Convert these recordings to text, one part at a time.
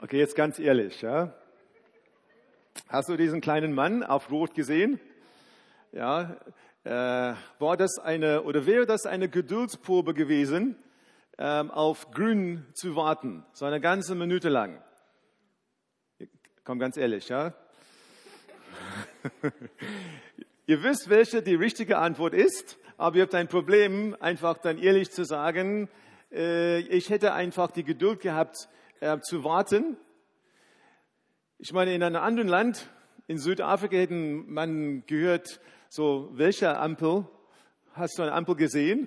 Okay, jetzt ganz ehrlich, ja. Hast du diesen kleinen Mann auf Rot gesehen? Ja, wäre das eine Geduldsprobe gewesen, auf Grün zu warten, so eine ganze Minute lang? Komm, ganz ehrlich, ja. Ihr wisst, welche die richtige Antwort ist, aber ihr habt ein Problem, einfach dann ehrlich zu sagen, ich hätte einfach die Geduld gehabt, zu warten. Ich meine, in einem anderen Land, in Südafrika, hätte man gehört, so, welche Ampel? Hast du eine Ampel gesehen?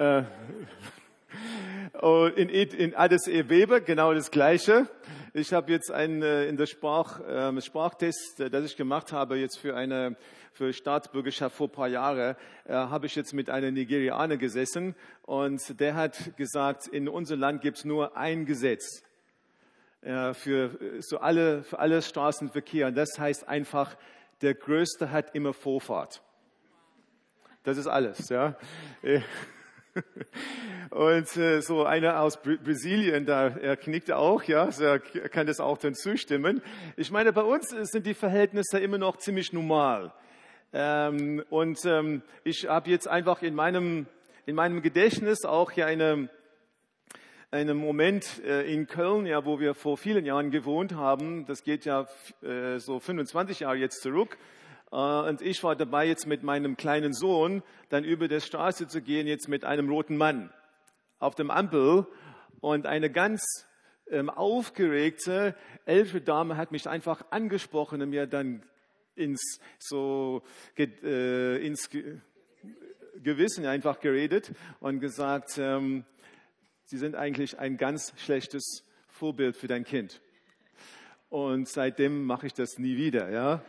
Und in Addis Abeba genau das Gleiche. Ich habe jetzt in der Sprachtest, das ich gemacht habe, jetzt für Staatsbürgerschaft vor ein paar Jahren, habe ich jetzt mit einer Nigerianer gesessen und der hat gesagt, in unserem Land gibt es nur ein Gesetz für alle Straßenverkehr. Und das heißt einfach, der Größte hat immer Vorfahrt. Das ist alles, ja. Und so einer aus Brasilien, er knickt auch, ja, so, er kann das auch dann zustimmen. Ich meine, bei uns sind die Verhältnisse immer noch ziemlich normal. Ich habe jetzt einfach in meinem Gedächtnis auch hier einen Moment in Köln, ja, wo wir vor vielen Jahren gewohnt haben. Das geht ja so 25 Jahre jetzt zurück. Und ich war dabei, jetzt mit meinem kleinen Sohn dann über die Straße zu gehen, jetzt mit einem roten Mann auf dem Ampel. Und eine ganz aufgeregte ältere Dame hat mich einfach angesprochen und mir dann ins Gewissen einfach geredet und gesagt, Sie sind eigentlich ein ganz schlechtes Vorbild für dein Kind. Und seitdem mache ich das nie wieder, ja.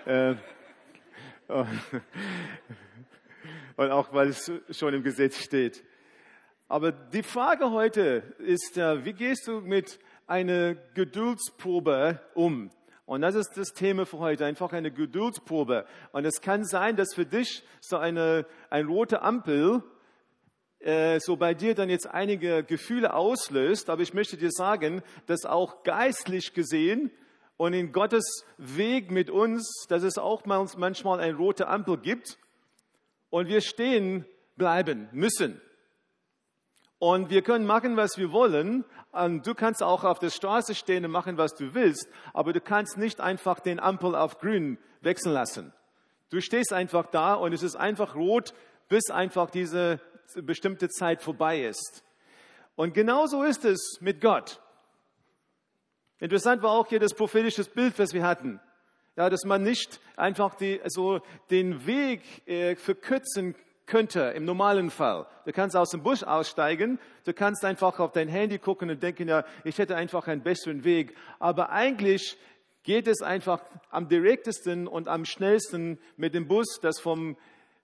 Und auch, weil es schon im Gesetz steht. Aber die Frage heute ist, wie gehst du mit einer Geduldsprobe um? Und das ist das Thema für heute, einfach eine Geduldsprobe. Und es kann sein, dass für dich so eine rote Ampel so bei dir dann jetzt einige Gefühle auslöst. Aber ich möchte dir sagen, dass auch geistlich gesehen und in Gottes Weg mit uns, dass es auch manchmal eine rote Ampel gibt und wir stehen bleiben müssen. Und wir können machen, was wir wollen. Und du kannst auch auf der Straße stehen und machen, was du willst, aber du kannst nicht einfach den Ampel auf grün wechseln lassen. Du stehst einfach da und es ist einfach rot, bis einfach diese bestimmte Zeit vorbei ist. Und genauso ist es mit Gott. Interessant war auch hier das prophetische Bild, was wir hatten. Ja, dass man nicht einfach den Weg verkürzen könnte im normalen Fall. Du kannst aus dem Bus aussteigen, du kannst einfach auf dein Handy gucken und denken, ja, ich hätte einfach einen besseren Weg. Aber eigentlich geht es einfach am direktesten und am schnellsten mit dem Bus, das vom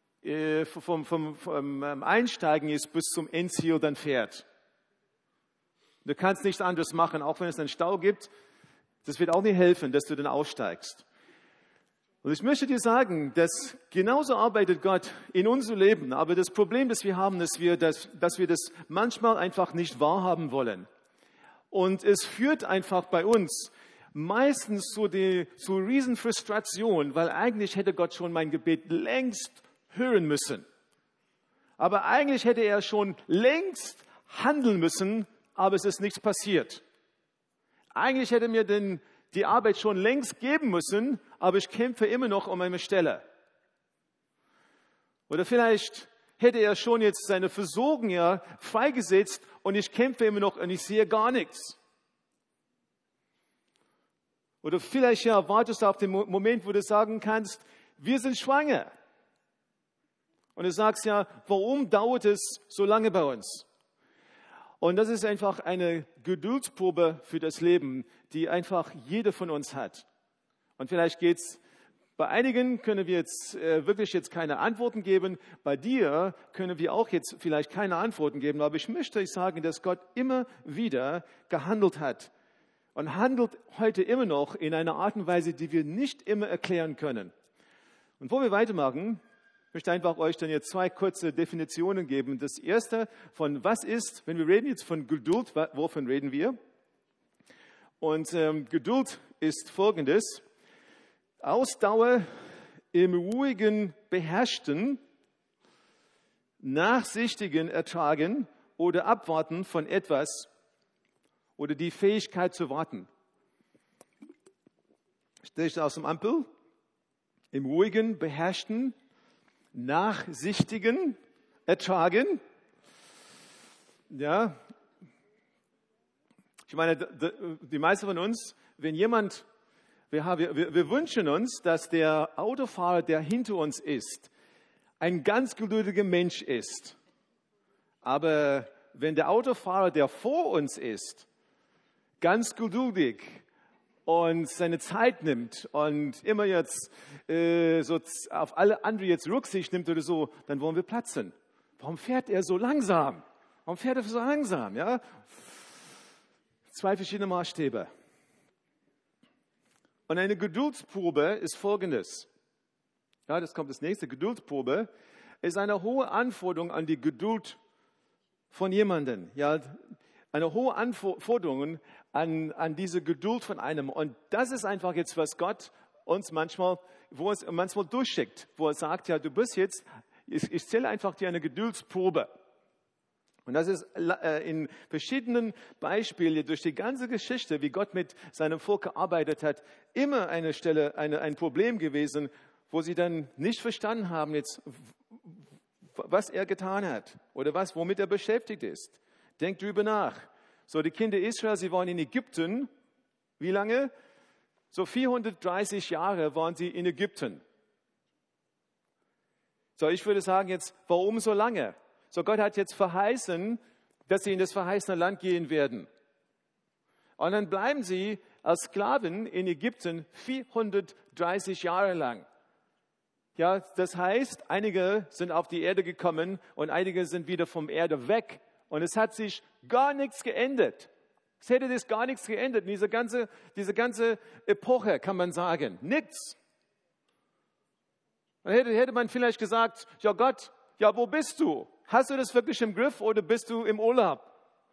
Einsteigen ist bis zum Endziel dann fährt. Du kannst nichts anderes machen, auch wenn es einen Stau gibt. Das wird auch nicht helfen, dass du dann aussteigst. Und ich möchte dir sagen, dass genauso arbeitet Gott in unser Leben. Aber das Problem, das wir haben, ist, dass wir das manchmal einfach nicht wahrhaben wollen. Und es führt einfach bei uns meistens zu riesen Frustration, weil eigentlich hätte Gott schon mein Gebet längst hören müssen. Aber eigentlich hätte er schon längst handeln müssen, aber es ist nichts passiert. Eigentlich hätte mir denn die Arbeit schon längst geben müssen, aber ich kämpfe immer noch um eine Stelle. Oder vielleicht hätte er schon jetzt seine Versorgung ja freigesetzt und ich kämpfe immer noch und ich sehe gar nichts. Oder vielleicht ja wartest du auf den Moment, wo du sagen kannst, wir sind schwanger. Und du sagst ja, warum dauert es so lange bei uns? Und das ist einfach eine Geduldsprobe für das Leben, die einfach jeder von uns hat. Und vielleicht geht's, bei einigen können wir jetzt wirklich jetzt keine Antworten geben. Bei dir können wir auch jetzt vielleicht keine Antworten geben. Aber ich möchte euch sagen, dass Gott immer wieder gehandelt hat. Und handelt heute immer noch in einer Art und Weise, die wir nicht immer erklären können. Und bevor wir weitermachen, ich möchte einfach euch dann jetzt 2 kurze Definitionen geben. Das erste von was ist, wenn wir reden jetzt von Geduld, wovon reden wir? Und Geduld ist Folgendes: Ausdauer im ruhigen Beherrschten, nachsichtigen Ertragen oder Abwarten von etwas oder die Fähigkeit zu warten. Steht aus dem Ampel? Im ruhigen Beherrschten, nachsichtigen Ertragen. Ja, ich meine, die meisten von uns, wenn jemand, wir wünschen uns, dass der Autofahrer, der hinter uns ist, ein ganz geduldiger Mensch ist. Aber wenn der Autofahrer, der vor uns ist, ganz geduldig und seine Zeit nimmt und immer jetzt so auf alle anderen jetzt Rücksicht nimmt oder so, dann wollen wir platzen. Warum fährt er so langsam? Warum fährt er so langsam? Ja? 2 verschiedene Maßstäbe. Und eine Geduldsprobe ist Folgendes. Ja, das kommt das nächste. Geduldsprobe ist eine hohe Anforderung an die Geduld von jemandem. Ja, eine hohe Anforderung an diese Geduld von einem. Und das ist einfach jetzt, was Gott uns manchmal durchschickt, wo er sagt, ja, du bist jetzt, ich stelle einfach dir eine Geduldsprobe. Und das ist in verschiedenen Beispielen durch die ganze Geschichte, wie Gott mit seinem Volk gearbeitet hat, immer eine Stelle, ein Problem gewesen, wo sie dann nicht verstanden haben, jetzt, was er getan hat oder womit er beschäftigt ist. Denkt drüber nach. So, die Kinder Israel, sie waren in Ägypten. Wie lange? So 430 Jahre waren sie in Ägypten. So, ich würde sagen jetzt, warum so lange? So, Gott hat jetzt verheißen, dass sie in das verheißene Land gehen werden. Und dann bleiben sie als Sklaven in Ägypten 430 Jahre lang. Ja, das heißt, einige sind auf die Erde gekommen und einige sind wieder vom Erde weg. Und es hat sich gar nichts geändert. Es hätte das gar nichts geändert. Diese ganze Epoche, kann man sagen. Nichts. Dann hätte man vielleicht gesagt, ja Gott, ja, wo bist du? Hast du das wirklich im Griff oder bist du im Urlaub?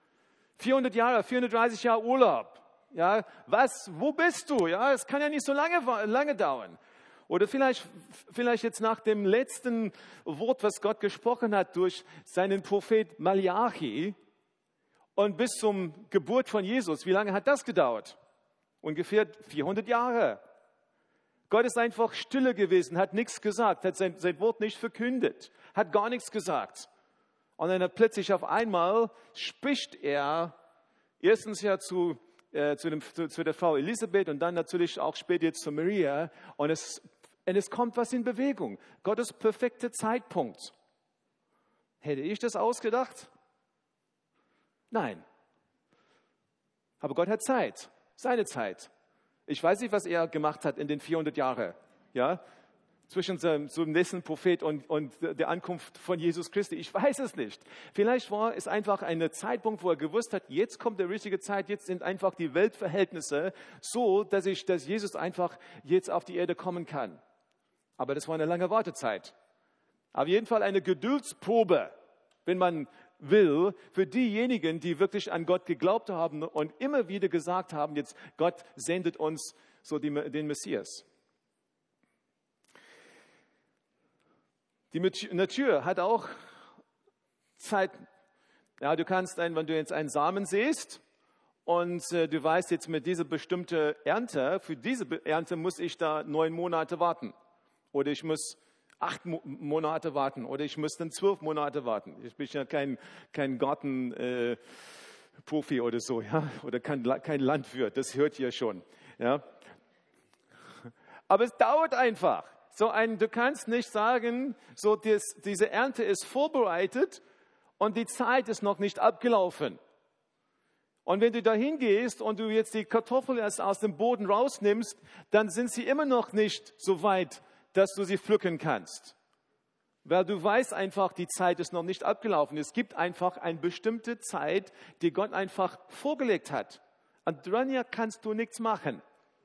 430 Jahre Urlaub. Ja, wo bist du? Ja, es kann ja nicht so lange dauern. Oder vielleicht jetzt nach dem letzten Wort, was Gott gesprochen hat durch seinen Prophet Malachi und bis zum Geburt von Jesus. Wie lange hat das gedauert? Ungefähr 400 Jahre. Gott ist einfach stille gewesen, hat nichts gesagt, hat sein Wort nicht verkündet, hat gar nichts gesagt. Und dann plötzlich auf einmal spricht er erstens ja zu der Frau Elisabeth und dann natürlich auch später jetzt zu Maria. Und es kommt was in Bewegung. Gottes perfekter Zeitpunkt. Hätte ich das ausgedacht? Nein. Aber Gott hat Zeit, seine Zeit. Ich weiß nicht, was er gemacht hat in den 400 Jahren. Ja? Zwischen zum nächsten Prophet und der Ankunft von Jesus Christi. Ich weiß es nicht. Vielleicht war es einfach ein Zeitpunkt, wo er gewusst hat, jetzt kommt der richtige Zeit, jetzt sind einfach die Weltverhältnisse so, dass Jesus einfach jetzt auf die Erde kommen kann. Aber das war eine lange Wartezeit. Auf jeden Fall eine Geduldsprobe, wenn man will, für diejenigen, die wirklich an Gott geglaubt haben und immer wieder gesagt haben, jetzt Gott sendet uns so den Messias. Die Natur hat auch Zeit. Ja, du kannst wenn du jetzt einen Samen säst und du weißt jetzt mit dieser bestimmten Ernte, für diese Ernte muss ich da 9 Monate warten. Oder ich muss 8 Monate warten. Oder ich muss dann 12 Monate warten. Ich bin ja kein Gartenprofi oder so, ja, oder kein Landwirt. Das hört ihr schon, ja. Aber es dauert einfach. Du kannst nicht sagen, diese Ernte ist vorbereitet und die Zeit ist noch nicht abgelaufen. Und wenn du da hingehst und du jetzt die Kartoffeln erst aus dem Boden rausnimmst, dann sind sie immer noch nicht so weit, dass du sie pflücken kannst. Weil du weißt einfach, die Zeit ist noch nicht abgelaufen. Es gibt einfach eine bestimmte Zeit, die Gott einfach vorgelegt hat. Und dran kannst du nichts machen.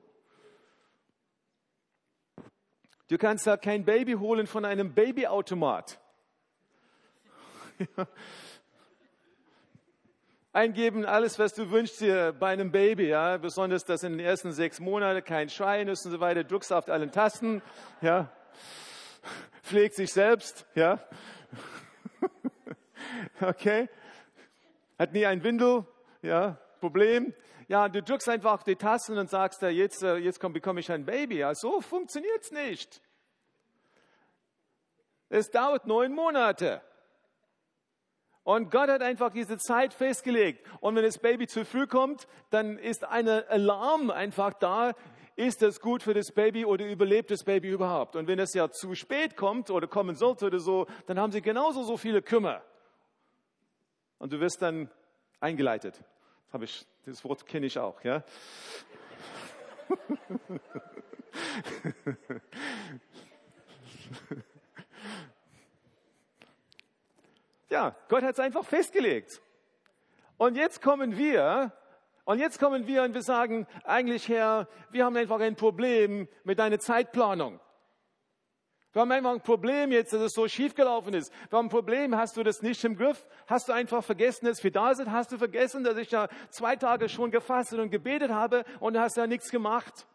Du kannst da kein Baby holen von einem Babyautomat. eingeben, alles, was du wünschst dir bei einem Baby, ja, besonders das in den ersten 6 Monaten, kein Schreien ist und so weiter, drückst auf allen Tasten, ja, pflegt sich selbst, ja, okay, hat nie ein Windel, ja, Problem, ja, du drückst einfach auf die Tasten und sagst, jetzt bekomme ich ein Baby, ja, so funktioniert's nicht. Es dauert 9 Monate. Und Gott hat einfach diese Zeit festgelegt. Und wenn das Baby zu früh kommt, dann ist ein Alarm einfach da. Ist das gut für das Baby oder überlebt das Baby überhaupt? Und wenn es ja zu spät kommt oder kommen sollte oder so, dann haben sie genauso so viele Kümmer. Und du wirst dann eingeleitet. Das Wort kenne ich auch, ja. Ja, Gott hat es einfach festgelegt. Und jetzt kommen wir und wir sagen, eigentlich Herr, wir haben einfach ein Problem mit deiner Zeitplanung. Wir haben einfach ein Problem jetzt, dass es so schief gelaufen ist. Wir haben ein Problem, hast du das nicht im Griff? Hast du einfach vergessen, dass wir da sind? Hast du vergessen, dass ich ja 2 Tage schon gefastet und gebetet habe und du hast ja nichts gemacht?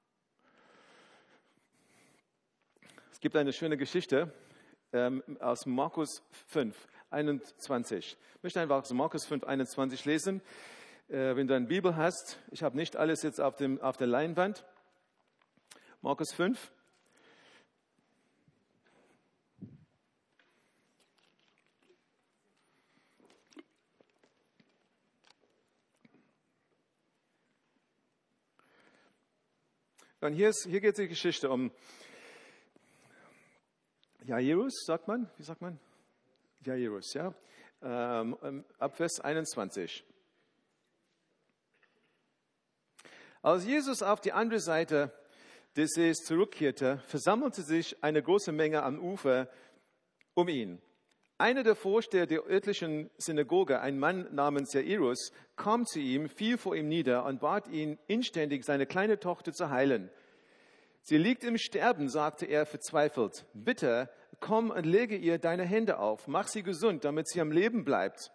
Es gibt eine schöne Geschichte aus Markus 5, 21. Ich möchte einfach aus Markus 5, 21 lesen. Wenn du eine Bibel hast, ich habe nicht alles jetzt auf der Leinwand. Markus 5. Und hier geht die Geschichte um Jairus, sagt man? Wie sagt man? Jairus, ja. Ab Vers 21. Als Jesus auf die andere Seite des Sees zurückkehrte, versammelte sich eine große Menge am Ufer um ihn. Einer der Vorsteher der örtlichen Synagoge, ein Mann namens Jairus, kam zu ihm, fiel vor ihm nieder und bat ihn inständig, seine kleine Tochter zu heilen. Sie liegt im Sterben, sagte er verzweifelt. Bitte, komm und lege ihr deine Hände auf, mach sie gesund, damit sie am Leben bleibt.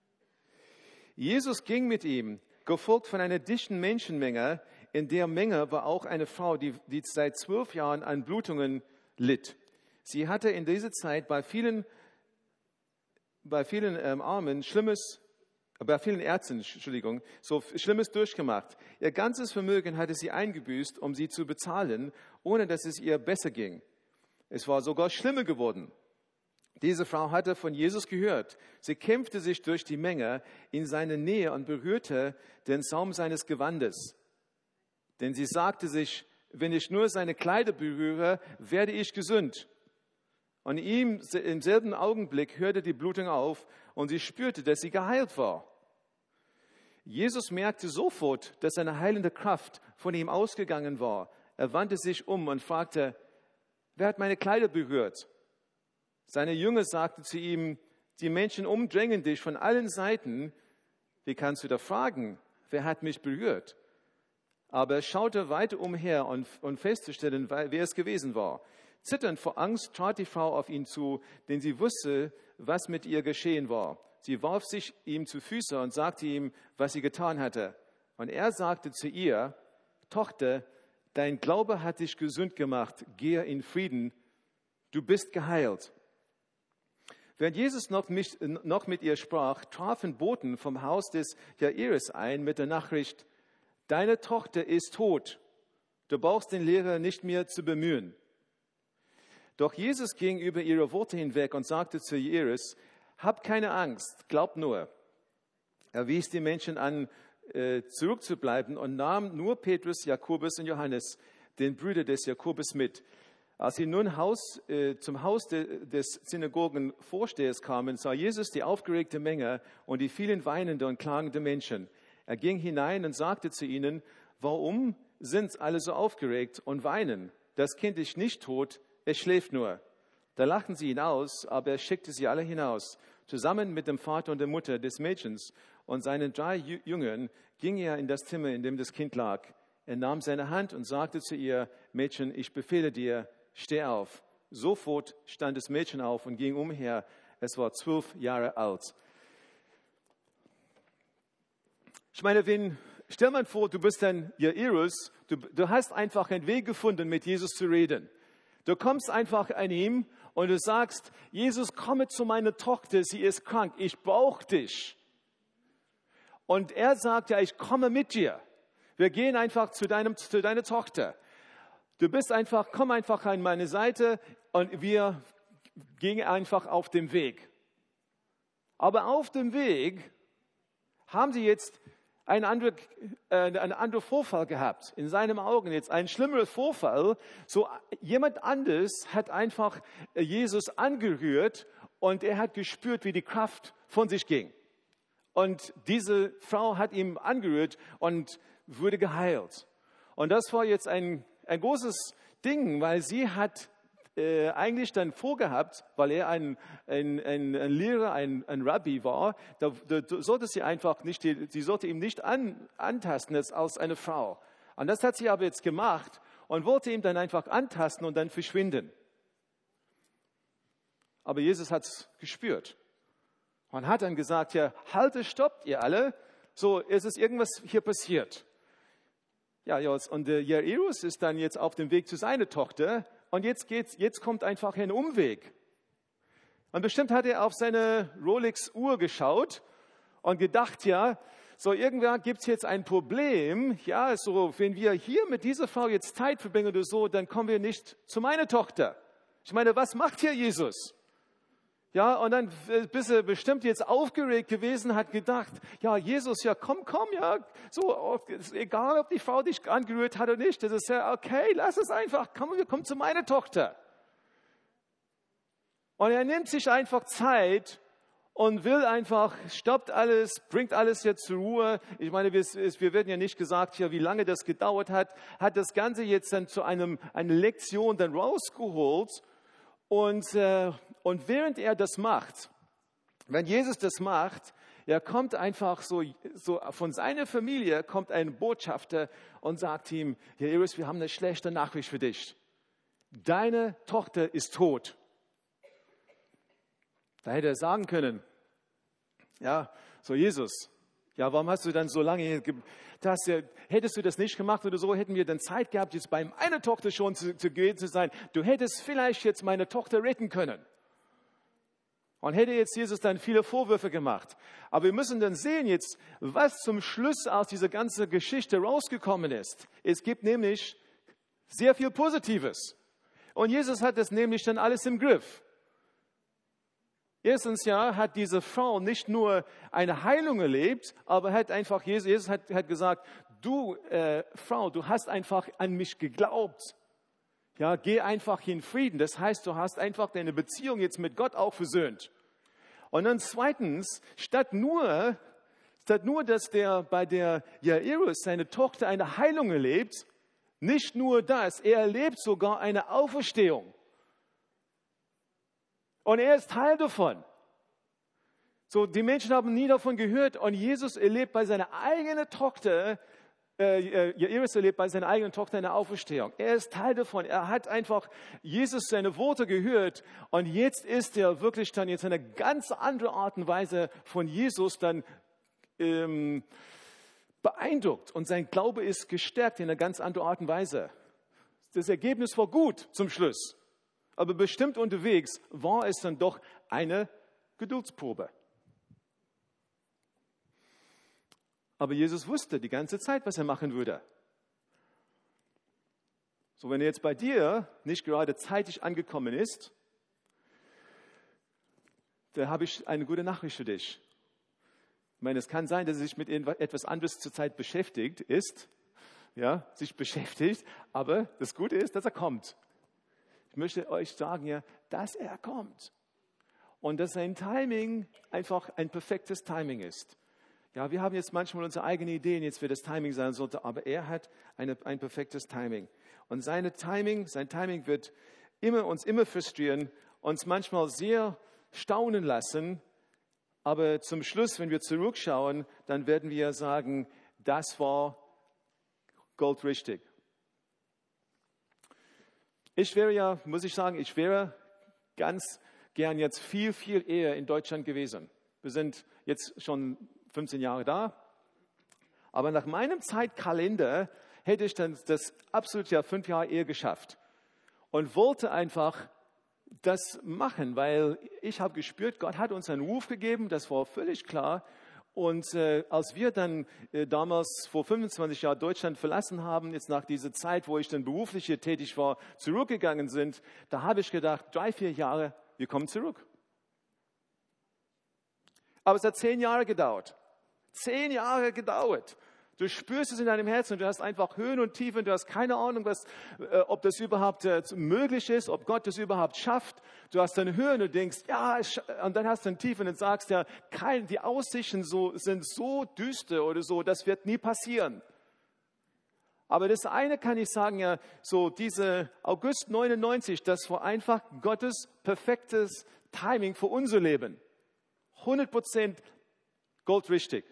Jesus ging mit ihm, gefolgt von einer dichten Menschenmenge. In der Menge war auch eine Frau, die seit 12 Jahren an Blutungen litt. Sie hatte in dieser Zeit bei vielen Ärzten, so Schlimmes durchgemacht. Ihr ganzes Vermögen hatte sie eingebüßt, um sie zu bezahlen, ohne dass es ihr besser ging. Es war sogar schlimmer geworden. Diese Frau hatte von Jesus gehört. Sie kämpfte sich durch die Menge in seine Nähe und berührte den Saum seines Gewandes. Denn sie sagte sich, wenn ich nur seine Kleider berühre, werde ich gesund. Und ihm im selben Augenblick hörte die Blutung auf und sie spürte, dass sie geheilt war. Jesus merkte sofort, dass eine heilende Kraft von ihm ausgegangen war. Er wandte sich um und fragte, wer hat meine Kleider berührt? Seine Jünger sagten zu ihm, die Menschen umdrängen dich von allen Seiten. Wie kannst du da fragen, wer hat mich berührt? Aber er schaute weiter umher und festzustellen, wer es gewesen war. Zitternd vor Angst trat die Frau auf ihn zu, denn sie wusste, was mit ihr geschehen war. Sie warf sich ihm zu Füßen und sagte ihm, was sie getan hatte. Und er sagte zu ihr, Tochter, dein Glaube hat dich gesund gemacht, gehe in Frieden, du bist geheilt. Während Jesus noch mit ihr sprach, trafen Boten vom Haus des Jairus ein mit der Nachricht, deine Tochter ist tot, du brauchst den Lehrer nicht mehr zu bemühen. Doch Jesus ging über ihre Worte hinweg und sagte zu Jairus, hab keine Angst, glaub nur. Er wies die Menschen an, zurückzubleiben und nahm nur Petrus, Jakobus und Johannes, den Brüder des Jakobus, mit. Als sie nun zum Haus des Synagogenvorstehers kamen, sah Jesus die aufgeregte Menge und die vielen weinenden und klagenden Menschen. Er ging hinein und sagte zu ihnen, warum sind alle so aufgeregt und weinen? Das Kind ist nicht tot, es schläft nur. Da lachten sie ihn aus, aber er schickte sie alle hinaus. Zusammen mit dem Vater und der Mutter des Mädchens und seinen 3 Jüngern ging er in das Zimmer, in dem das Kind lag. Er nahm seine Hand und sagte zu ihr, Mädchen, ich befehle dir, steh auf. Sofort stand das Mädchen auf und ging umher. Es war 12 Jahre alt. Ich meine, stell mal vor, du bist ein Jairus, du hast einfach einen Weg gefunden, mit Jesus zu reden. Du kommst einfach an ihm und du sagst, Jesus, komme zu meiner Tochter, sie ist krank, ich brauche dich. Und er sagt, ja, ich komme mit dir. Wir gehen einfach zu deiner Tochter. Komm einfach an meine Seite und wir gehen einfach auf dem Weg. Aber auf dem Weg haben sie jetzt einen anderen Vorfall gehabt, in seinen Augen jetzt ein schlimmerer Vorfall. So jemand anderes hat einfach Jesus angerührt und er hat gespürt, wie die Kraft von sich ging. Und diese Frau hat ihn angerührt und wurde geheilt. Und das war jetzt ein großes Ding, weil sie hat eigentlich dann vorgehabt, weil er ein Lehrer, ein Rabbi war, da sollte sie einfach nicht, sie sollte ihn nicht antasten als eine Frau. Und das hat sie aber jetzt gemacht und wollte ihn dann einfach antasten und dann verschwinden. Aber Jesus hat es gespürt und hat dann gesagt, ja, haltet, stoppt ihr alle, so, es ist irgendwas hier passiert. Ja, und Jairus ist dann jetzt auf dem Weg zu seiner Tochter. Und jetzt kommt einfach ein Umweg. Und bestimmt hat er auf seine Rolex-Uhr geschaut und gedacht, ja, so irgendwann gibt es jetzt ein Problem. Ja, so wenn wir hier mit dieser Frau jetzt Zeit verbringen oder so, dann kommen wir nicht zu meiner Tochter. Ich meine, was macht hier Jesus? Ja, und dann bist du bestimmt jetzt aufgeregt gewesen, hat gedacht, ja, Jesus, ja, komm, ja, so, ist egal, ob die Frau dich angerührt hat oder nicht, das ist ja okay, lass es einfach, komm, wir kommen zu meiner Tochter. Und er nimmt sich einfach Zeit und will einfach, stoppt alles, bringt alles jetzt zur Ruhe. Ich meine, wir werden ja nicht gesagt, ja, wie lange das gedauert hat das Ganze jetzt dann zu einer Lektion dann rausgeholt. Und während er das macht, wenn Jesus das macht, ja, kommt einfach so von seiner Familie kommt ein Botschafter und sagt ihm, Jairus, wir haben eine schlechte Nachricht für dich. Deine Tochter ist tot. Da hätte er sagen können, ja, so Jesus, ja, warum hast du dann so lange, hättest du das nicht gemacht oder so, hätten wir dann Zeit gehabt, jetzt bei meiner Tochter schon zu sein. Du hättest vielleicht jetzt meine Tochter retten können. Und hätte jetzt Jesus dann viele Vorwürfe gemacht. Aber wir müssen dann sehen jetzt, was zum Schluss aus dieser ganzen Geschichte rausgekommen ist. Es gibt nämlich sehr viel Positives. Und Jesus hat das nämlich dann alles im Griff. Erstens ja, hat diese Frau nicht nur eine Heilung erlebt, aber hat einfach, Jesus hat gesagt, du Frau, du hast einfach an mich geglaubt. Ja, geh einfach in Frieden. Das heißt, du hast einfach deine Beziehung jetzt mit Gott auch versöhnt. Und dann zweitens, statt nur, dass bei der Jairus seine Tochter eine Heilung erlebt, nicht nur das, er erlebt sogar eine Auferstehung. Und er ist Teil davon. So, die Menschen haben nie davon gehört und Jesus erlebt bei seiner eigenen Tochter, Jairus erlebt bei seiner eigenen Tochter eine Auferstehung. Er ist Teil davon. Er hat einfach Jesus seine Worte gehört und jetzt ist er wirklich dann jetzt eine ganz andere Art und Weise von Jesus dann beeindruckt und sein Glaube ist gestärkt in einer ganz anderen Art und Weise. Das Ergebnis war gut zum Schluss. Aber bestimmt unterwegs war es dann doch eine Geduldsprobe. Aber Jesus wusste die ganze Zeit, was er machen würde. So, wenn er jetzt bei dir nicht gerade zeitig angekommen ist, dann habe ich eine gute Nachricht für dich. Ich meine, es kann sein, dass er sich mit etwas anderes zurzeit beschäftigt, aber das Gute ist, dass er kommt. Ich möchte euch sagen, ja, dass er kommt. Und dass sein Timing einfach ein perfektes Timing ist. Ja, wir haben jetzt manchmal unsere eigenen Ideen, jetzt wie das Timing sein sollte, aber er hat ein perfektes Timing. Und sein Timing wird uns immer frustrieren, uns manchmal sehr staunen lassen, aber zum Schluss, wenn wir zurückschauen, dann werden wir sagen, das war goldrichtig. Ich wäre ganz gern jetzt viel, viel eher in Deutschland gewesen. Wir sind jetzt schon 15 Jahre da Aber nach meinem Zeitkalender hätte ich dann das absolut 5 Jahre eher geschafft. Und wollte einfach das machen, weil ich habe gespürt, Gott hat uns einen Ruf gegeben, das war völlig klar. Und als wir dann damals vor 25 Jahren Deutschland verlassen haben, jetzt nach dieser Zeit, wo ich dann beruflich hier tätig war, zurückgegangen sind, da habe ich gedacht, 3, 4 Jahre, wir kommen zurück. Aber es hat 10 Jahre gedauert. 10 Jahre gedauert. Du spürst es in deinem Herzen und du hast einfach Höhen und Tiefen, du hast keine Ahnung, ob das überhaupt möglich ist, ob Gott das überhaupt schafft. Du hast dann Höhen und denkst, ja, und dann hast du einen Tiefen und sagst, ja, die Aussichten sind so düster oder so, das wird nie passieren. Aber das eine kann ich sagen, ja, so diese August 99, das war einfach Gottes perfektes Timing für unser Leben. 100% goldrichtig.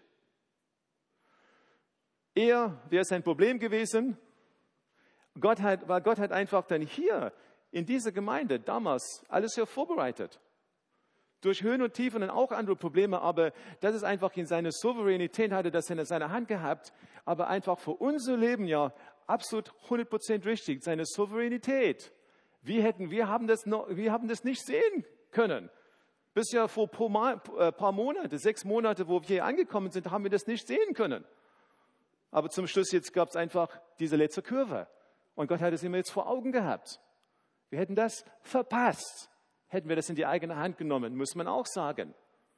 Wäre es ein Problem gewesen. Gott hat einfach dann hier in dieser Gemeinde damals alles hier vorbereitet. Durch Höhen und Tiefen und auch andere Probleme, aber das ist einfach in seiner Souveränität, hatte das in seiner Hand gehabt, aber einfach für unser Leben ja absolut 100% richtig, seine Souveränität. Wir haben das nicht sehen können. Bis ja vor ein paar Monate, 6 Monate, wo wir hier angekommen sind, haben wir das nicht sehen können. Aber zum Schluss jetzt gab es einfach diese letzte Kurve. Und Gott hat es immer jetzt vor Augen gehabt. Wir hätten das verpasst. Hätten wir das in die eigene Hand genommen, muss man auch sagen.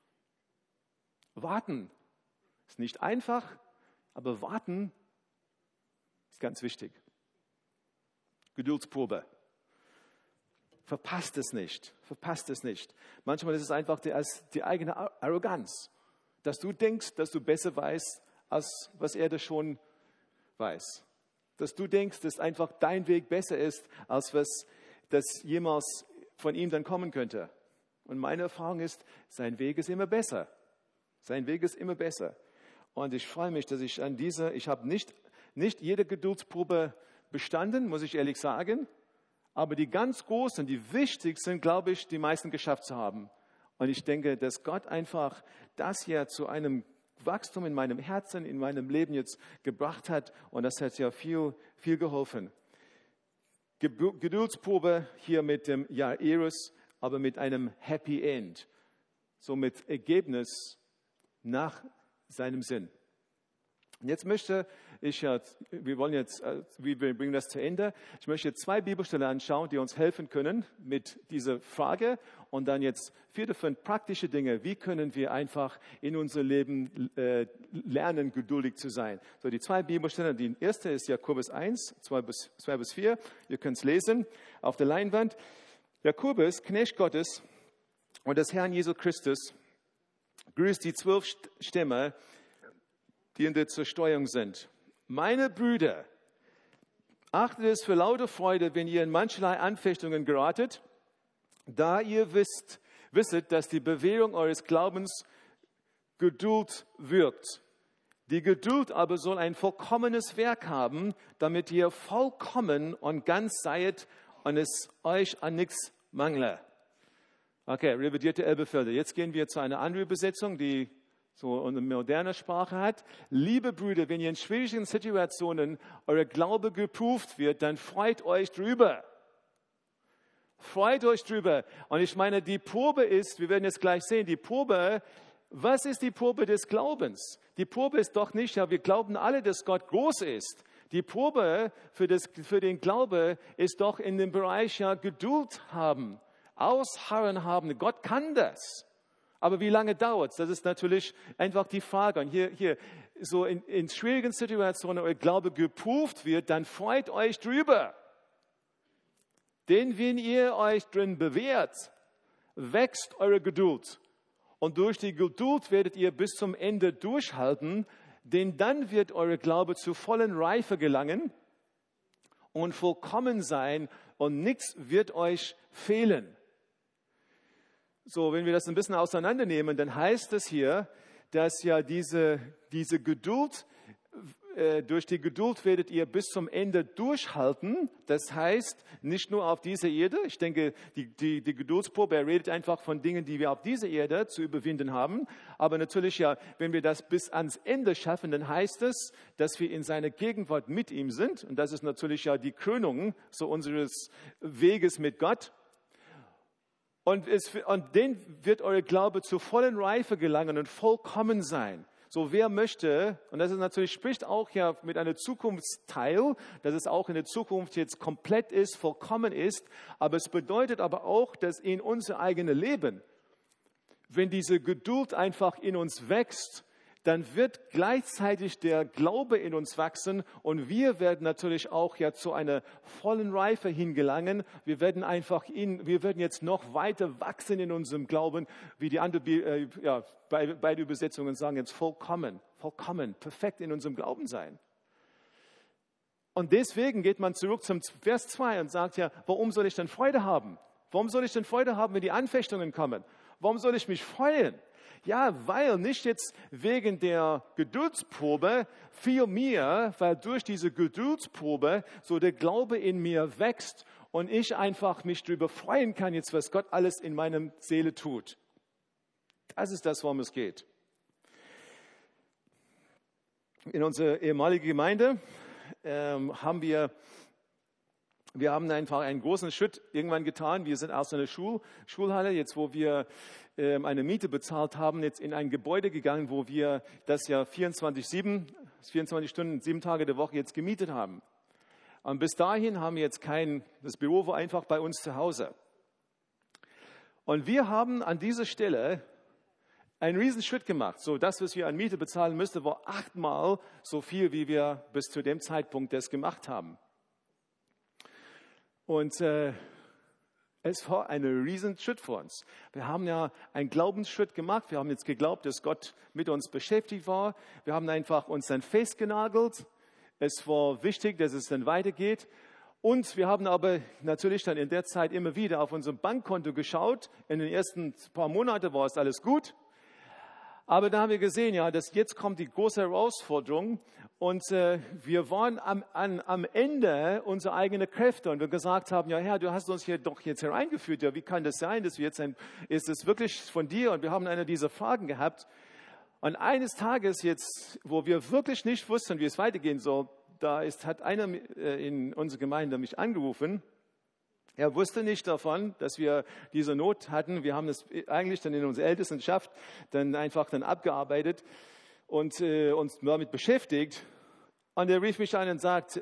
Warten ist nicht einfach, aber warten ist ganz wichtig. Geduldsprobe. Verpasst es nicht. Verpasst es nicht. Manchmal ist es einfach die eigene Arroganz, dass du denkst, dass du besser weißt, als was er das schon weiß. Dass du denkst, dass einfach dein Weg besser ist, als was das jemals von ihm dann kommen könnte. Und meine Erfahrung ist, sein Weg ist immer besser. Sein Weg ist immer besser. Und ich freue mich, dass ich habe nicht jede Geduldsprobe bestanden, muss ich ehrlich sagen, aber die ganz großen, die wichtigsten, glaube ich, die meisten geschafft zu haben. Und ich denke, dass Gott einfach das hier zu einem Wachstum in meinem Herzen, in meinem Leben jetzt gebracht hat. Und das hat ja viel, viel geholfen. Geduldsprobe hier mit dem Jairus, aber mit einem Happy End. So mit Ergebnis nach seinem Sinn. Und jetzt wir bringen das zu Ende. Ich möchte 2 Bibelstellen anschauen, die uns helfen können mit dieser Frage. Und dann jetzt 4 oder 5 praktische Dinge. Wie können wir einfach in unserem Leben lernen, geduldig zu sein? So, die 2 Bibelstellen. Die erste ist Jakobus 1, 2 bis 4. Ihr könnt es lesen auf der Leinwand. Jakobus, Knecht Gottes und des Herrn Jesu Christus, grüßt die 12 Stämme, die in der Zerstreuung sind. Meine Brüder, achtet es für lauter Freude, wenn ihr in mancherlei Anfechtungen geratet, da ihr wisset, dass die Bewährung eures Glaubens Geduld wirkt. Die Geduld aber soll ein vollkommenes Werk haben, damit ihr vollkommen und ganz seid und es euch an nichts mangle. Okay, revidierte Elberfelder. Jetzt gehen wir zu einer anderen Übersetzung, die so eine moderne Sprache hat. Liebe Brüder, wenn ihr in schwierigen Situationen euer Glaube geprüft wird, dann freut euch drüber. Freut euch drüber. Und ich meine, die Probe ist, wir werden es gleich sehen, was ist die Probe des Glaubens? Die Probe ist doch nicht, ja, wir glauben alle, dass Gott groß ist. Die Probe für den Glaube ist doch in dem Bereich, ja, Geduld haben, Ausharren haben. Gott kann das. Aber wie lange dauert es? Das ist natürlich einfach die Frage. Und hier so in schwierigen Situationen euer Glaube geprüft wird, dann freut euch drüber. Denn wenn ihr euch drin bewährt, wächst eure Geduld. Und durch die Geduld werdet ihr bis zum Ende durchhalten, denn dann wird eure Glaube zur vollen Reife gelangen und vollkommen sein und nichts wird euch fehlen. So, wenn wir das ein bisschen auseinandernehmen, dann heißt es hier, dass ja diese Geduld durch die Geduld werdet ihr bis zum Ende durchhalten. Das heißt, nicht nur auf dieser Erde. Ich denke, die Geduldsprobe, er redet einfach von Dingen, die wir auf dieser Erde zu überwinden haben. Aber natürlich, ja, wenn wir das bis ans Ende schaffen, dann heißt es, dass wir in seiner Gegenwart mit ihm sind. Und das ist natürlich ja die Krönung so unseres Weges mit Gott. Und den wird euer Glaube zur vollen Reife gelangen und vollkommen sein. So, wer möchte, und das ist natürlich, spricht auch ja mit einem Zukunftsteil, dass es auch in der Zukunft jetzt komplett ist, vollkommen ist, aber es bedeutet aber auch, dass in unser eigenes Leben, wenn diese Geduld einfach in uns wächst, dann wird gleichzeitig der Glaube in uns wachsen und wir werden natürlich auch ja zu einer vollen Reife hingelangen. Wir werden jetzt noch weiter wachsen in unserem Glauben, wie die anderen, beide Übersetzungen sagen jetzt vollkommen, perfekt in unserem Glauben sein. Und deswegen geht man zurück zum Vers 2 und sagt ja, warum soll ich denn Freude haben? Warum soll ich denn Freude haben, wenn die Anfechtungen kommen? Warum soll ich mich freuen? Ja, weil nicht jetzt wegen der Geduldsprobe, vielmehr, weil durch diese Geduldsprobe so der Glaube in mir wächst und ich einfach mich darüber freuen kann, jetzt was Gott alles in meiner Seele tut. Das ist das, worum es geht. In unserer ehemaligen Gemeinde haben wir einfach einen großen Schritt irgendwann getan. Wir sind aus einer Schulhalle, jetzt wo wir eine Miete bezahlt haben, jetzt in ein Gebäude gegangen, wo wir das ja 24 Stunden, 7 Tage der Woche jetzt gemietet haben. Und bis dahin haben wir jetzt das Büro war einfach bei uns zu Hause. Und wir haben an dieser Stelle einen riesen Schritt gemacht. So, das, was wir an Miete bezahlen müssten, war 8-mal so viel, wie wir bis zu dem Zeitpunkt das gemacht haben. Und es war ein riesen Schritt für uns. Wir haben ja einen Glaubensschritt gemacht. Wir haben jetzt geglaubt, dass Gott mit uns beschäftigt war. Wir haben einfach uns dann festgenagelt. Es war wichtig, dass es dann weitergeht. Und wir haben aber natürlich dann in der Zeit immer wieder auf unser Bankkonto geschaut. In den ersten paar Monaten war es alles gut. Aber da haben wir gesehen, ja, dass jetzt kommt die große Herausforderung und wir waren am Ende unserer eigenen Kräfte und wir gesagt haben, ja Herr, du hast uns hier doch jetzt hereingeführt, ja, wie kann das sein, dass wir jetzt ist es wirklich von dir? Und wir haben eine dieser Fragen gehabt und eines Tages jetzt, wo wir wirklich nicht wussten, wie es weitergehen soll, hat einer in unserer Gemeinde mich angerufen. Er wusste nicht davon, dass wir diese Not hatten. Wir haben das eigentlich dann in unserer Ältestenschaft dann abgearbeitet und uns damit beschäftigt. Und er rief mich an und sagt,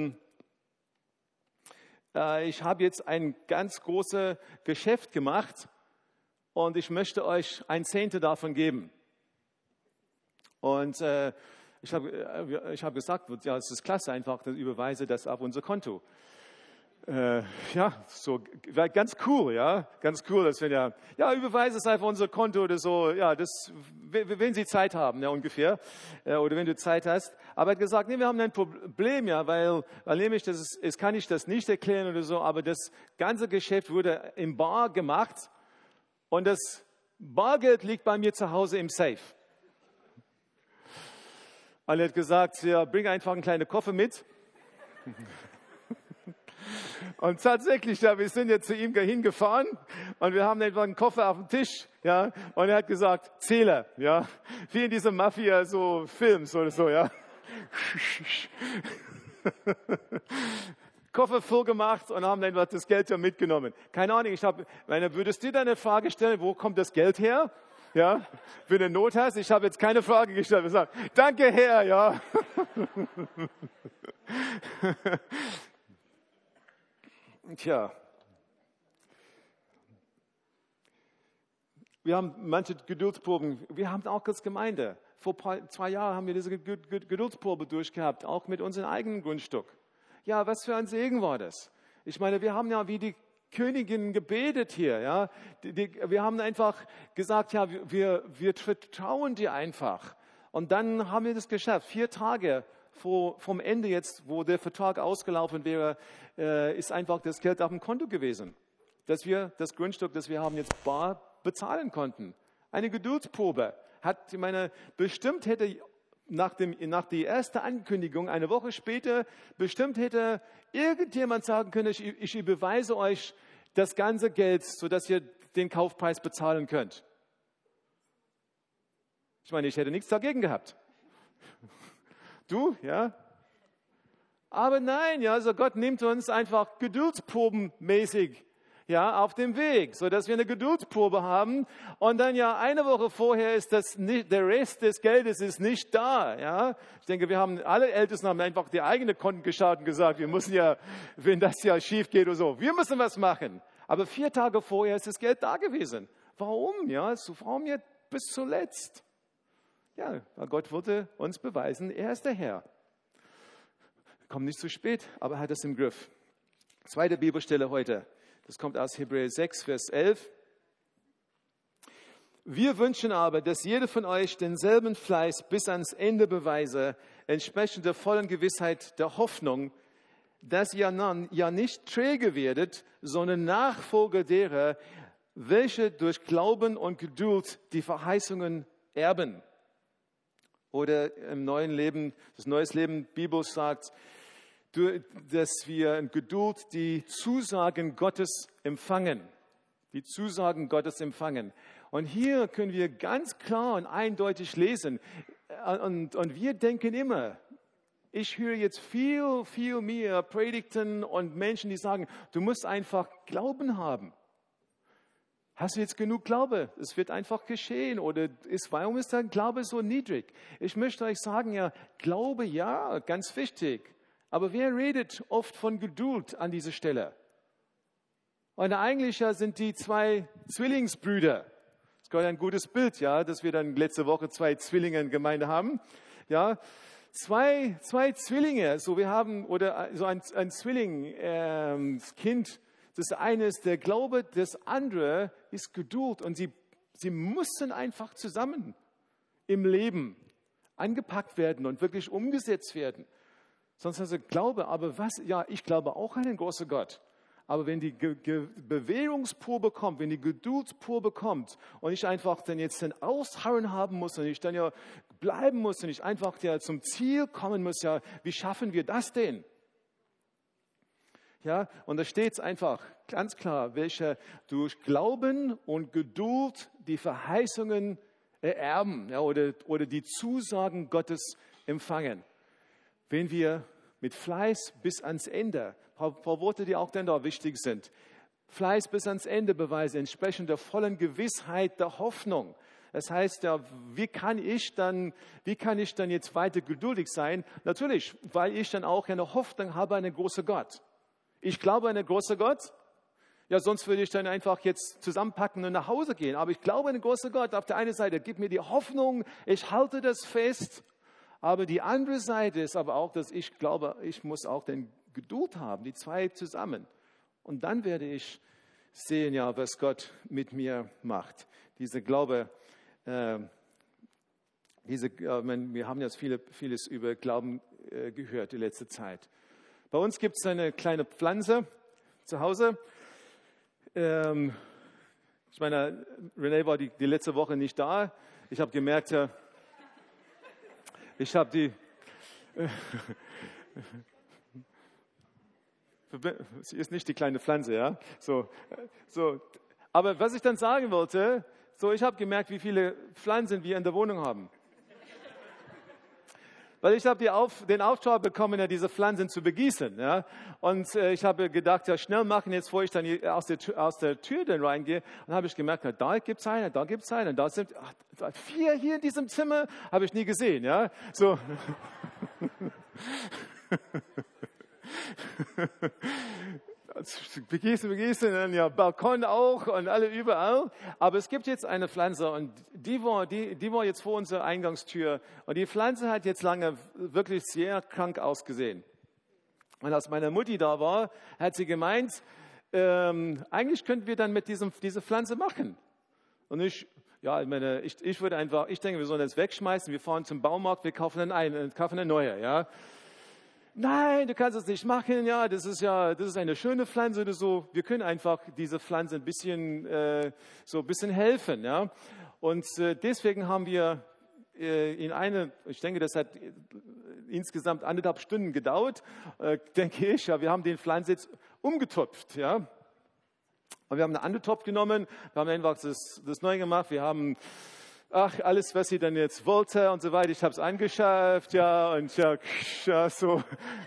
ich habe jetzt ein ganz großes Geschäft gemacht und ich möchte euch 1/10 davon geben. Und ich habe gesagt, ja, es ist klasse, einfach, dann überweise das auf unser Konto. Ja, so ganz cool, ja, ganz cool, dass wir überweise es einfach unser Konto oder so, ja, das, wenn Sie Zeit haben, ja, ungefähr, oder wenn du Zeit hast. Aber er hat gesagt, nee, wir haben ein Problem, ja, weil nämlich, kann ich das nicht erklären oder so, aber das ganze Geschäft wurde im Bar gemacht und das Bargeld liegt bei mir zu Hause im Safe. Und er hat gesagt, ja, bring einfach einen kleinen Koffer mit. Und tatsächlich, ja, wir sind jetzt zu ihm hingefahren und wir haben einfach einen Koffer auf dem Tisch, ja, und er hat gesagt, Zähler, ja, wie in diesem Mafia so Films oder so, ja. Koffer voll gemacht und haben einfach das Geld ja mitgenommen. Keine Ahnung, würdest du dir eine Frage stellen, wo kommt das Geld her? Ja, wenn du eine Not hast, ich habe jetzt keine Frage gestellt. Wir sagen, danke Herr, ja. Tja, wir haben manche Geduldsproben, wir haben auch als Gemeinde, vor 2 Jahren haben wir diese Geduldsprobe durchgehabt, auch mit unserem eigenen Grundstück. Ja, was für ein Segen war das? Ich meine, wir haben ja wie die Königin gebetet hier, ja. Wir haben einfach gesagt, ja, wir vertrauen dir einfach. Und dann haben wir das geschafft, 4 Tage vom Ende jetzt, wo der Vertrag ausgelaufen wäre, ist einfach das Geld auf dem Konto gewesen, dass wir das Grundstück, das wir haben, jetzt bar bezahlen konnten. Eine Geduldsprobe. Bestimmt hätte nach der ersten Ankündigung, eine Woche später, bestimmt hätte irgendjemand sagen können, ich überweise euch das ganze Geld, sodass ihr den Kaufpreis bezahlen könnt. Ich meine, ich hätte nichts dagegen gehabt. Du, ja? Aber nein, ja, also Gott nimmt uns einfach geduldsprobenmäßig, ja, auf dem Weg, so dass wir eine Geduldsprobe haben und dann ja eine Woche vorher ist das nicht, der Rest des Geldes ist nicht da, ja. Ich denke, wir haben alle Ältesten haben einfach die eigene Konten geschaut und gesagt, wir müssen ja, wenn das ja schief geht oder so, wir müssen was machen. Aber 4 Tage vorher ist das Geld da gewesen. Warum, ja? So, warum jetzt bis zuletzt? Ja, weil Gott wollte uns beweisen, er ist der Herr. Kommt nicht zu spät, aber er hat es im Griff. Zweite Bibelstelle heute. Das kommt aus Hebräer 6, Vers 11. Wir wünschen aber, dass jeder von euch denselben Fleiß bis ans Ende beweise, entsprechend der vollen Gewissheit der Hoffnung, dass ihr ja nicht träge werdet, sondern Nachfolger derer, welche durch Glauben und Geduld die Verheißungen erben. Oder im neuen Leben, das Neues Leben Bibel sagt, dass wir in Geduld die Zusagen Gottes empfangen. Die Zusagen Gottes empfangen. Und hier können wir ganz klar und eindeutig lesen. Und wir denken immer, ich höre jetzt viel, viel mehr Predigten und Menschen, die sagen, du musst einfach Glauben haben. Hast du jetzt genug Glaube? Es wird einfach geschehen. Oder warum ist der Glaube so niedrig? Ich möchte euch sagen, ja, Glaube, ja, ganz wichtig. Aber wer redet oft von Geduld an dieser Stelle? Und eigentlich ja sind die 2 Zwillingsbrüder. Das ist gerade ein gutes Bild, ja, dass wir dann letzte Woche 2 Zwillinge in Gemeinde haben. Ja, zwei Zwillinge, so wir haben, oder so ein Zwilling, Kind, das eine ist der Glaube, das andere ist Geduld. Und sie mussten einfach zusammen im Leben angepackt werden und wirklich umgesetzt werden. Sonst hast du Glaube, aber was? Ja, ich glaube auch an den großen Gott. Aber wenn die Bewährungsprobe kommt, wenn die Geduldsprobe kommt und ich einfach dann jetzt den Ausharren haben muss und ich dann ja bleiben muss und ich einfach ja zum Ziel kommen muss, ja, wie schaffen wir das denn? Ja, und da steht es einfach ganz klar, welche durch Glauben und Geduld die Verheißungen ererben, ja, oder die Zusagen Gottes empfangen. Wenn wir mit Fleiß bis ans Ende, ein paar Worte, die auch dann da wichtig sind, Fleiß bis ans Ende beweisen, entsprechend der vollen Gewissheit der Hoffnung. Das heißt ja, wie kann ich dann jetzt weiter geduldig sein? Natürlich, weil ich dann auch eine Hoffnung habe an einen großen Gott. Ich glaube an einen großen Gott. Ja, sonst würde ich dann einfach jetzt zusammenpacken und nach Hause gehen. Aber ich glaube an einen großen Gott. Auf der einen Seite gibt mir die Hoffnung, ich halte das fest. Aber die andere Seite ist aber auch, dass ich glaube, ich muss auch den Geduld haben, die 2 zusammen. Und dann werde ich sehen, ja, was Gott mit mir macht. Dieser Glaube, wir haben jetzt vieles über Glauben gehört die letzte Zeit. Bei uns gibt es eine kleine Pflanze zu Hause. Ich meine, René war die letzte Woche nicht da. Ich habe gemerkt, ich habe die, sie ist nicht die kleine Pflanze, ja. So. Aber was ich dann sagen wollte, ich habe gemerkt, wie viele Pflanzen wir in der Wohnung haben. Weil ich habe den Auftrag bekommen, ja, diese Pflanzen zu begießen. Ja? Und ich habe gedacht, ja, schnell machen, jetzt wo ich dann aus der Tür dann reingehe. Und habe ich gemerkt, ja, da gibt es eine, da gibt es eine. Da sind 4 hier in diesem Zimmer, habe ich nie gesehen. Ja? So. Begießen, dann ja Balkon auch und alle überall. Aber es gibt jetzt eine Pflanze und die war jetzt vor unserer Eingangstür. Und die Pflanze hat jetzt lange wirklich sehr krank ausgesehen. Und als meine Mutti da war, hat sie gemeint, eigentlich könnten wir dann mit diese Pflanze machen. Und ich würde einfach, ich denke, wir sollen das wegschmeißen, wir fahren zum Baumarkt, wir kaufen eine neue, ja. Nein, du kannst es nicht machen, ja, das ist eine schöne Pflanze oder so. Wir können einfach diese Pflanze ein bisschen helfen, ja. Und deswegen haben wir ich denke, das hat insgesamt 1,5 Stunden gedauert, denke ich. Ja, wir haben den Pflanze jetzt umgetopft, ja. Und wir haben einen anderen Topf genommen, wir haben einfach das neu gemacht, wir haben alles, was sie dann jetzt wollte und so weiter, ich habe es angeschafft, ja, und ja, so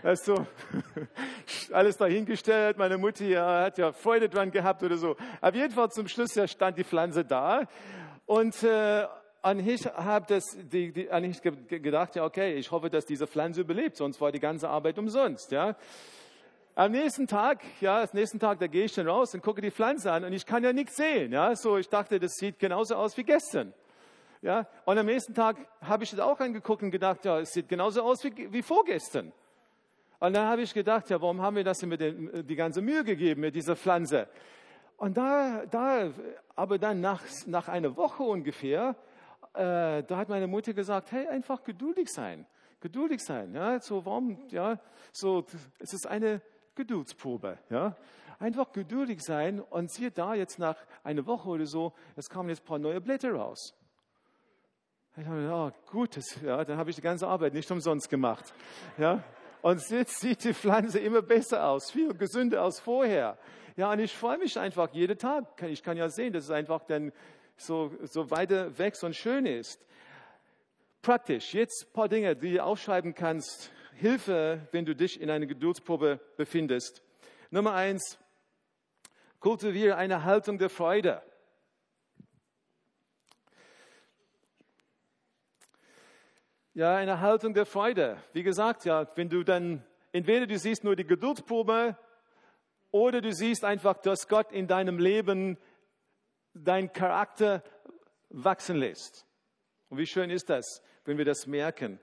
alles dahingestellt. Meine Mutti hat ja Freude dran gehabt oder so. Auf jeden Fall zum Schluss stand die Pflanze da und ich habe gedacht, ja, okay, ich hoffe, dass diese Pflanze überlebt, sonst war die ganze Arbeit umsonst, ja. Am nächsten Tag, da gehe ich dann raus und gucke die Pflanze an und ich kann ja nichts sehen, ja. So, ich dachte, das sieht genauso aus wie gestern. Ja, und am nächsten Tag habe ich das auch angeguckt und gedacht, ja, es sieht genauso aus wie vorgestern. Und dann habe ich gedacht, ja, warum haben wir das denn die ganze Mühe gegeben mit dieser Pflanze? Und aber dann nach einer Woche ungefähr, da hat meine Mutter gesagt, hey, einfach geduldig sein, ja, so warum, ja, so, es ist eine Geduldsprobe, ja. Einfach geduldig sein und siehe da, jetzt nach einer Woche oder so, es kamen jetzt ein paar neue Blätter raus. Ich habe gedacht, gut, dann habe ich die ganze Arbeit nicht umsonst gemacht. Ja? Und jetzt sieht die Pflanze immer besser aus, viel gesünder als vorher. Ja, und ich freue mich einfach jeden Tag. Ich kann ja sehen, dass es einfach dann so weiter wächst und schön ist. Praktisch, jetzt ein paar Dinge, die du aufschreiben kannst. Hilfe, wenn du dich in einer Geduldsprobe befindest. Nummer 1, kultiviere eine Haltung der Freude. Ja, eine Haltung der Freude. Wie gesagt, ja, wenn du dann, entweder du siehst nur die Geduldsprobe oder du siehst einfach, dass Gott in deinem Leben deinen Charakter wachsen lässt. Und wie schön ist das, wenn wir das merken.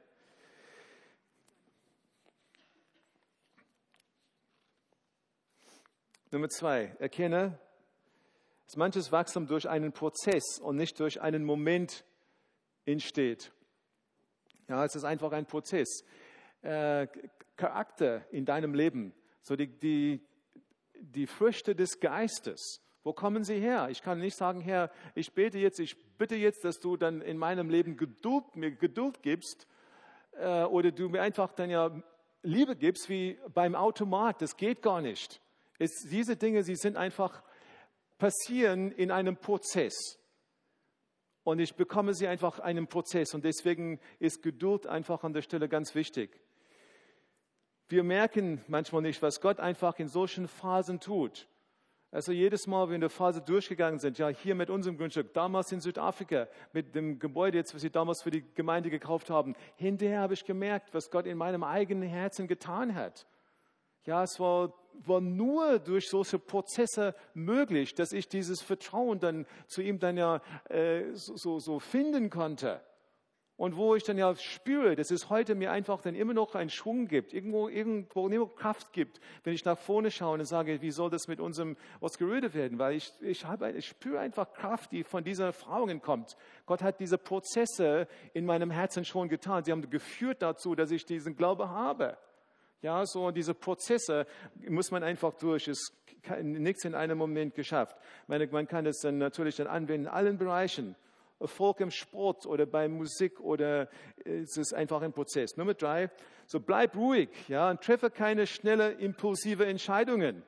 Nummer 2, erkenne, dass manches Wachstum durch einen Prozess und nicht durch einen Moment entsteht. Ja, es ist einfach ein Prozess. Charakter in deinem Leben, so die Früchte des Geistes, wo kommen sie her? Ich kann nicht sagen, Herr, ich bitte jetzt, dass du dann in meinem Leben mir Geduld gibst oder du mir einfach dann ja Liebe gibst wie beim Automat. Das geht gar nicht. Diese Dinge, sie sind einfach passieren in einem Prozess. Und ich bekomme sie einfach einem Prozess. Und deswegen ist Geduld einfach an der Stelle ganz wichtig. Wir merken manchmal nicht, was Gott einfach in solchen Phasen tut. Also jedes Mal, wenn wir eine Phase durchgegangen sind, ja hier mit unserem Grundstück, damals in Südafrika, mit dem Gebäude jetzt, was wir damals für die Gemeinde gekauft haben, hinterher habe ich gemerkt, was Gott in meinem eigenen Herzen getan hat. Ja, es war nur durch solche Prozesse möglich, dass ich dieses Vertrauen dann zu ihm dann ja so finden konnte. Und wo ich dann ja spüre, dass es heute mir einfach dann immer noch einen Schwung gibt, irgendwo Kraft gibt, wenn ich nach vorne schaue und sage, wie soll das mit unserem Oscaröde werden? Weil ich spüre einfach Kraft, die von dieser Erfahrungen kommt. Gott hat diese Prozesse in meinem Herzen schon getan. Sie haben geführt dazu, dass ich diesen Glaube habe. Ja, so diese Prozesse muss man einfach durch. Es ist nichts in einem Moment geschafft. Man kann es dann natürlich dann anwenden in allen Bereichen. Erfolg im Sport oder bei Musik oder es ist einfach ein Prozess. Nummer 3, so bleib ruhig, ja, und treffe keine schnelle, impulsive Entscheidungen.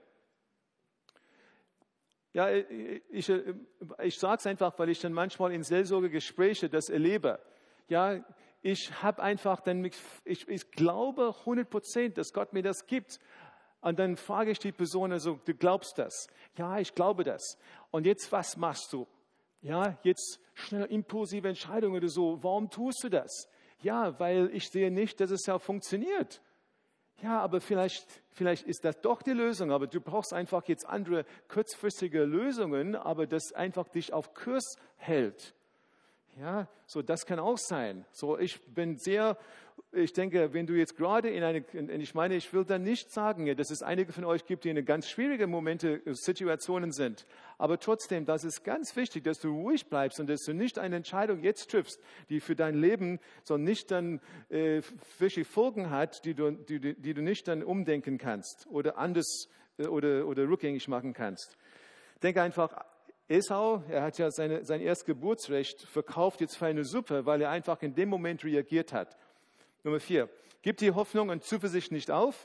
Ja, ich sage es einfach, weil ich dann manchmal in Seelsorgegespräche das erlebe. Ja, ich habe einfach dann, ich glaube 100%, dass Gott mir das gibt. Und dann frage ich die Person, also, du glaubst das? Ja, ich glaube das. Und jetzt, was machst du? Ja, jetzt schnell impulsive Entscheidungen oder so. Warum tust du das? Ja, weil ich sehe nicht, dass es ja funktioniert. Ja, aber vielleicht ist das doch die Lösung. Aber du brauchst einfach jetzt andere kurzfristige Lösungen, aber das einfach dich auf Kurs hält. Ja, so das kann auch sein. So, ich denke, wenn du jetzt gerade ich will dann nicht sagen, dass es einige von euch gibt, die in ganz schwierigen Situationen sind. Aber trotzdem, das ist ganz wichtig, dass du ruhig bleibst und dass du nicht eine Entscheidung jetzt triffst, die für dein Leben so nicht dann wirklich Folgen hat, die du nicht dann umdenken kannst oder anders oder rückgängig machen kannst. Denke einfach, Esau, er hat ja sein Erstgeburtsrecht verkauft jetzt für eine Suppe, weil er einfach in dem Moment reagiert hat. Nummer 4. Gebt die Hoffnung und Zuversicht nicht auf.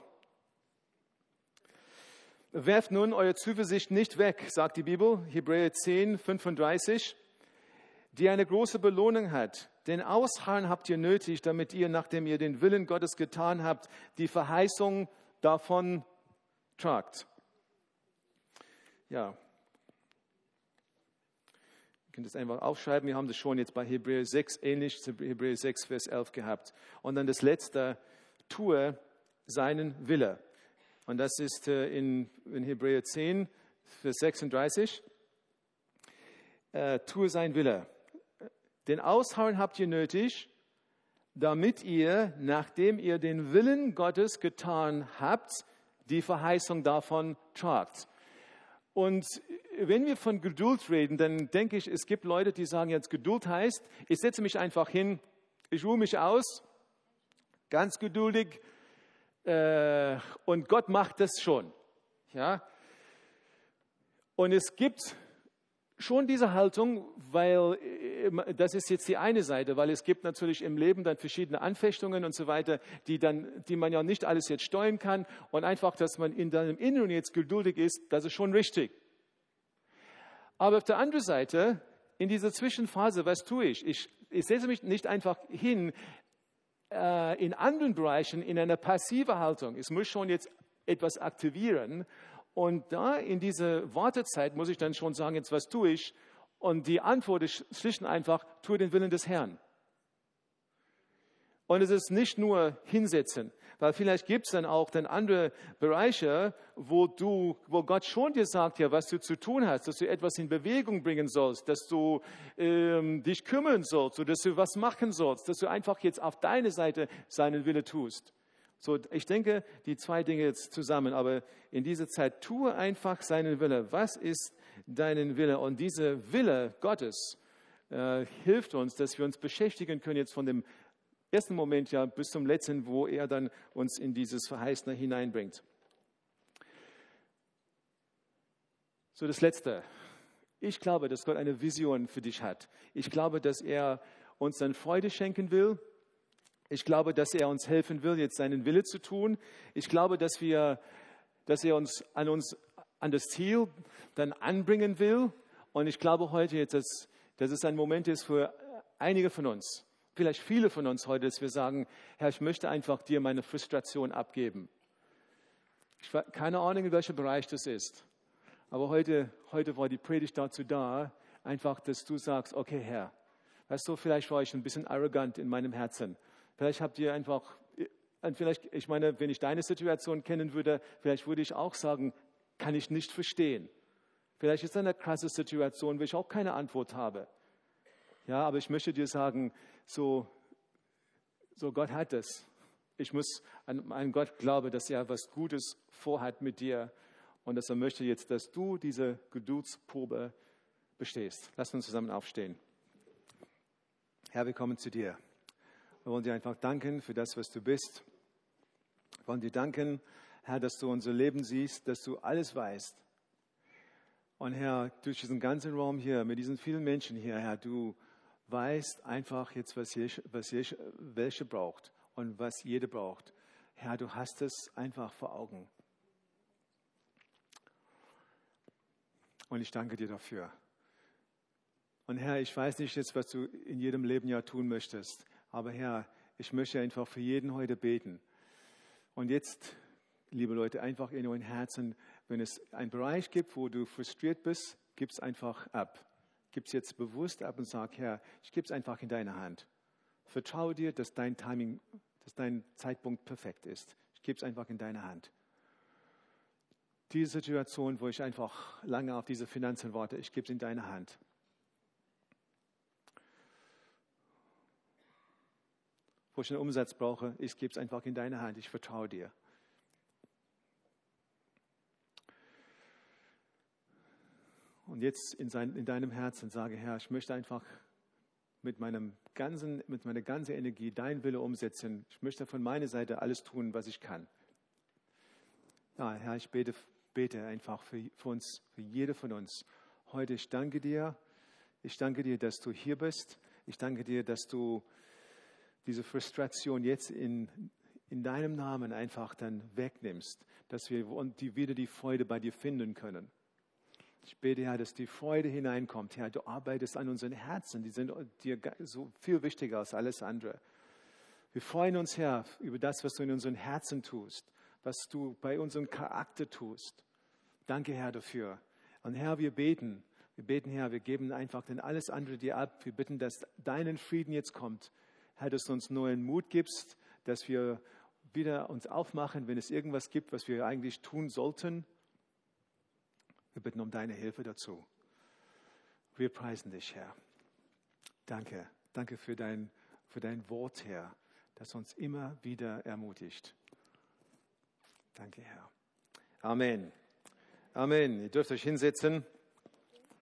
Werft nun eure Zuversicht nicht weg, sagt die Bibel, Hebräer 10, 35, die eine große Belohnung hat. Denn Ausharren habt ihr nötig, damit ihr, nachdem ihr den Willen Gottes getan habt, die Verheißung davon tragt. Ja. Ihr könnt es einfach aufschreiben. Wir haben das schon jetzt bei Hebräer 6 ähnlich zu Hebräer 6, Vers 11 gehabt. Und dann das letzte, tue seinen Wille. Und das ist in Hebräer 10, Vers 36. Tue sein Wille. Den Ausharren habt ihr nötig, damit ihr, nachdem ihr den Willen Gottes getan habt, die Verheißung davon tragt. Und wenn wir von Geduld reden, dann denke ich, es gibt Leute, die sagen jetzt, Geduld heißt, ich setze mich einfach hin, ich ruhe mich aus, ganz geduldig, und Gott macht das schon. Ja? Und es gibt schon diese Haltung, weil das ist jetzt die eine Seite, weil es gibt natürlich im Leben dann verschiedene Anfechtungen und so weiter, die man ja nicht alles jetzt steuern kann. Und einfach, dass man in deinem Inneren jetzt geduldig ist, das ist schon richtig. Aber auf der anderen Seite, in dieser Zwischenphase, was tue ich? Ich setze mich nicht einfach hin, in anderen Bereichen in einer passive Haltung. Ich muss schon jetzt etwas aktivieren. Und da in dieser Wartezeit muss ich dann schon sagen, jetzt was tue ich? Und die Antwort ist schlicht und einfach, tue den Willen des Herrn. Und es ist nicht nur hinsetzen, weil vielleicht gibt es dann auch dann andere Bereiche, wo Gott schon dir sagt, ja, was du zu tun hast, dass du etwas in Bewegung bringen sollst, dass du dich kümmern sollst, dass du was machen sollst, dass du einfach jetzt auf deine Seite seinen Wille tust. So, ich denke, die zwei Dinge jetzt zusammen, aber in dieser Zeit tue einfach seinen Wille. Was ist deinen Wille? Und dieser Wille Gottes hilft uns, dass wir uns beschäftigen können jetzt von dem ersten Moment ja bis zum letzten, wo er dann uns in dieses Verheißene hineinbringt. So, das Letzte. Ich glaube, dass Gott eine Vision für dich hat. Ich glaube, dass er uns dann Freude schenken will. Ich glaube, dass er uns helfen will, jetzt seinen Wille zu tun. Ich glaube, dass er uns an das Ziel dann anbringen will. Und ich glaube heute jetzt, dass es ein Moment ist für einige von uns, vielleicht viele von uns heute, dass wir sagen, Herr, ich möchte einfach dir meine Frustration abgeben. Ich habe keine Ahnung, in welchem Bereich das ist. Aber heute war die Predigt dazu da, einfach, dass du sagst, okay, Herr, weißt du, vielleicht war ich ein bisschen arrogant in meinem Herzen. Vielleicht habt ihr einfach, ich meine, wenn ich deine Situation kennen würde, vielleicht würde ich auch sagen, kann ich nicht verstehen. Vielleicht ist es eine krasse Situation, wo ich auch keine Antwort habe. Ja, aber ich möchte dir sagen, so Gott hat es. Ich muss an einen Gott glauben, dass er was Gutes vorhat mit dir und dass er möchte jetzt, dass du diese Geduldsprobe bestehst. Lass uns zusammen aufstehen. Herr, wir kommen zu dir. Wir wollen dir einfach danken für das, was du bist. Wir wollen dir danken, Herr, dass du unser Leben siehst, dass du alles weißt. Und Herr, durch diesen ganzen Raum hier, mit diesen vielen Menschen hier, Herr, du weißt einfach jetzt, welche braucht und was jede braucht. Herr, du hast es einfach vor Augen. Und ich danke dir dafür. Und Herr, ich weiß nicht jetzt, was du in jedem Leben ja tun möchtest. Aber Herr, ich möchte einfach für jeden heute beten. Und jetzt, liebe Leute, einfach in euren Herzen, wenn es einen Bereich gibt, wo du frustriert bist, gib es einfach ab. Gib es jetzt bewusst ab und sag, Herr, ich gebe es einfach in deine Hand. Vertraue dir, dass dein Timing, dass dein Zeitpunkt perfekt ist. Ich gebe es einfach in deine Hand. Diese Situation, wo ich einfach lange auf diese Finanzen warte, ich gebe es in deine Hand. Wo ich einen Umsatz brauche, ich gebe es einfach in deine Hand. Ich vertraue dir. Und jetzt in deinem Herzen sage, Herr, ich möchte einfach mit meiner ganzen Energie deinen Wille umsetzen. Ich möchte von meiner Seite alles tun, was ich kann. Ja, Herr, ich bete einfach für uns, für jede von uns heute, ich danke dir. Ich danke dir, dass du hier bist. Ich danke dir, dass du diese Frustration jetzt in deinem Namen einfach dann wegnimmst, dass wir wieder die Freude bei dir finden können. Ich bete, Herr, dass die Freude hineinkommt. Herr, du arbeitest an unseren Herzen. Die sind dir so viel wichtiger als alles andere. Wir freuen uns, Herr, über das, was du in unseren Herzen tust, was du bei unserem Charakter tust. Danke, Herr, dafür. Und Herr, wir beten, Herr, wir geben einfach dann alles andere dir ab. Wir bitten, dass deinen Frieden jetzt kommt. Herr, dass du uns neuen Mut gibst, dass wir wieder uns aufmachen, wenn es irgendwas gibt, was wir eigentlich tun sollten. Wir bitten um deine Hilfe dazu. Wir preisen dich, Herr. Danke. Danke für dein Wort, Herr, das uns immer wieder ermutigt. Danke, Herr. Amen. Amen. Ihr dürft euch hinsetzen.